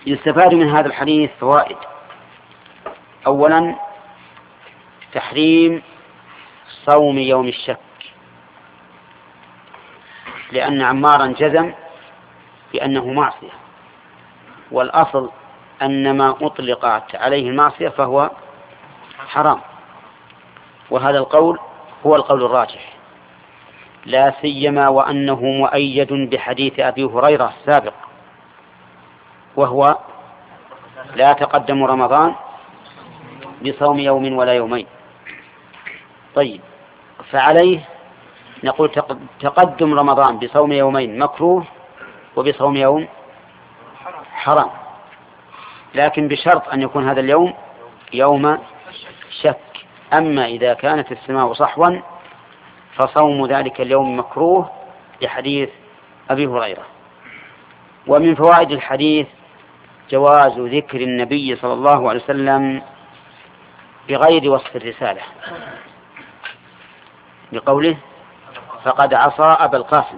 يستفاد من هذا الحديث فوائد. أولا تحريم صوم يوم الشك، لأن عمارا جزم بأنه معصية، والأصل أن ما أطلقت عليه المعصية فهو حرام، وهذا القول هو القول الراجح، لا سيما وأنه مؤيد بحديث أبي هريرة السابق، وهو لا تقدم رمضان بصوم يوم ولا يومين. طيب، فعليه نقول تقدم رمضان بصوم يومين مكروه، وبصوم يوم حرام، لكن بشرط أن يكون هذا اليوم يوم شك. أما إذا كانت السماء صحوا فصوم ذلك اليوم مكروه لحديث أبي هريرة. ومن فوائد الحديث جواز ذكر النبي صلى الله عليه وسلم بغير وصف الرسالة، بقوله فقد عصى أبا القاسم،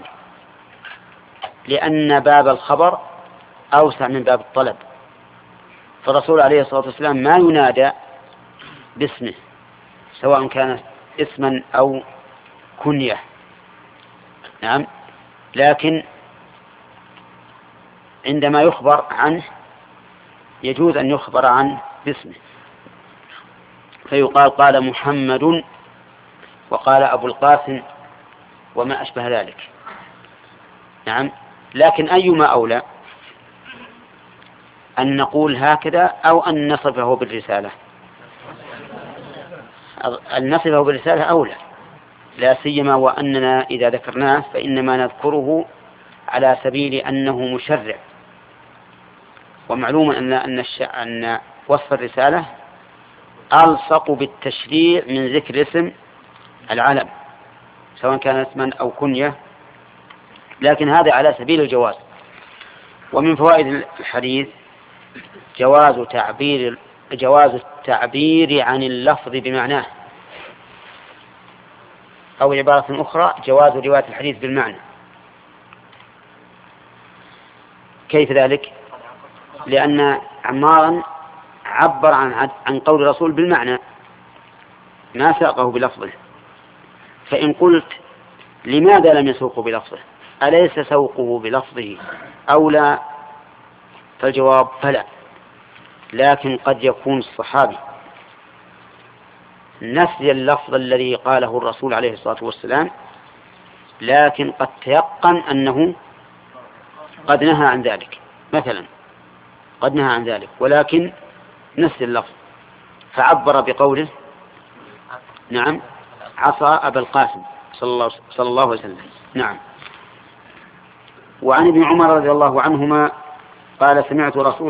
لأن باب الخبر أوسع من باب الطلب، فالرسول عليه الصلاة والسلام ما ينادى باسمه سواء كان اسما أو كنية، نعم، لكن عندما يخبر عنه يجوز أن يخبر عنه باسمه، فيقال قال محمد، وقال أبو القاسم، وما أشبه ذلك، نعم. لكن أيما أولى، أن نقول هكذا أو أن نصفه بالرسالة؟ أن نصفه بالرسالة أولى، لا سيما وأننا إذا ذكرناه فإنما نذكره على سبيل أنه مشرع، ومعلوم أن وصف الرسالة ألصق بالتشريع من ذكر اسم العلم سواء كان اسما أو كنية، لكن هذا على سبيل الجواز. ومن فوائد الحديث جواز التعبير عن اللفظ بمعناه، أو عبارة أخرى جواز رواية الحديث بالمعنى. كيف ذلك؟ لأن عمارا عبر عن قول الرسول بالمعنى ما ساقه بلفظه، فإن قلت لماذا لم يسوقه بلفظه؟ أليس سوقه بلفظه أولى؟ فالجواب فلا، لكن قد يكون الصحابي نسي اللفظ الذي قاله الرسول عليه الصلاة والسلام، لكن قد تيقن أنه قد نهى عن ذلك، مثلا قد نهى عن ذلك ولكن نسي اللفظ فعبر بقوله نعم عصى أبا القاسم صلى الله عليه وسلم. نعم. وعن ابن عمر رضي الله عنهما قال سمعت رسول